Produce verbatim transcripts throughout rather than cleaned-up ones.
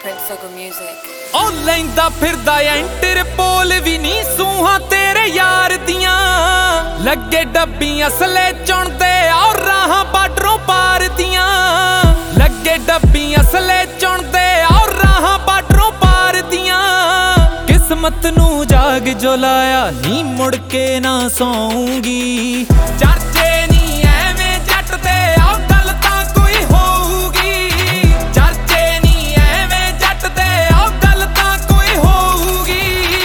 Prince Music। ओ लैंदा फिरदा interpole भी नी सूहां तेरे यार दियां लगे डब्बी असले चुनदे और राहां बार्डरों पार दियां लगे डब्बी असले चुनदे और राहां बार्डरों पार दियां किस्मत नू जाग जो लाया नी मुड़ के ना सौंगी चर्चे नी एवें जट दे आओ गल तां कोई होऊगी चर्चे नी एवें जट दे आओ गल तां कोई होऊगी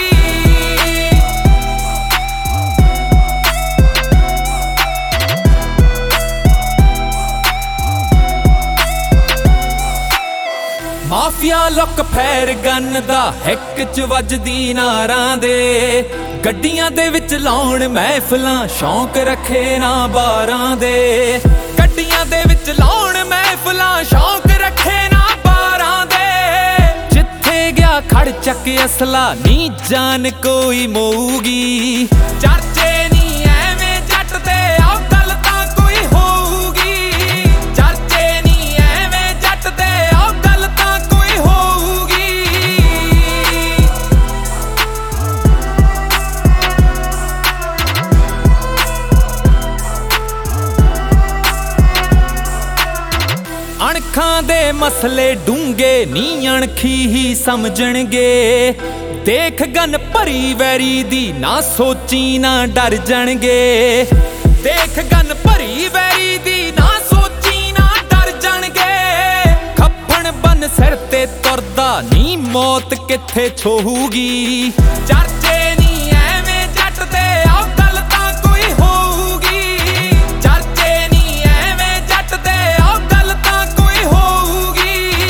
माफिया लुक फैर गन दा हिक च वजदी नारां दे गड्डियां दे विच लाउण महफिलां शौक रखे ना बारां दे गड्डियां दे विच लाउण महफिलां शौक रखे ना बारां दे जिथे गया खड़ चक असला नी जान कोई मोऊगी चर्चे नी एवें जट दे आओ गल तां कोई होऊगी चर्चे नी एवें जट दे आओ गल तां कोई होऊगी अणखां दे मसले डूंगे नी अणखी ही समझणगे देख गन भरी वैरी दी ना सोची ना डर जाणगे देख गन भरी वैरी दी ना सोची ना डर जाणगे खप्पण बन सिर ते तुरदा नी मौत किथे छोहूगी चर्चे नी एवें जट दे आओ गल तां कोई होऊगी चर्चे नी एवें जट दे आओ गल तां कोई होऊगी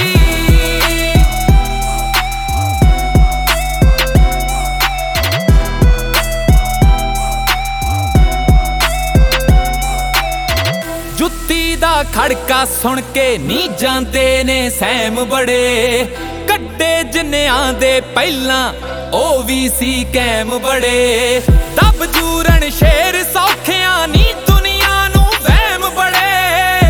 जुत्ती दा खड़का सुन के नी जांदे ने सैम बड़े कड्डे जिन्नियां दे पहलां ओ वी सी कैम बड़े दब जूरन शेर सौखियां नी दुनिया नू वहम बड़े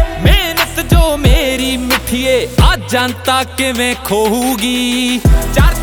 मेहनत जो मेरी मिठिए आ जनता किवें खोऊगी चर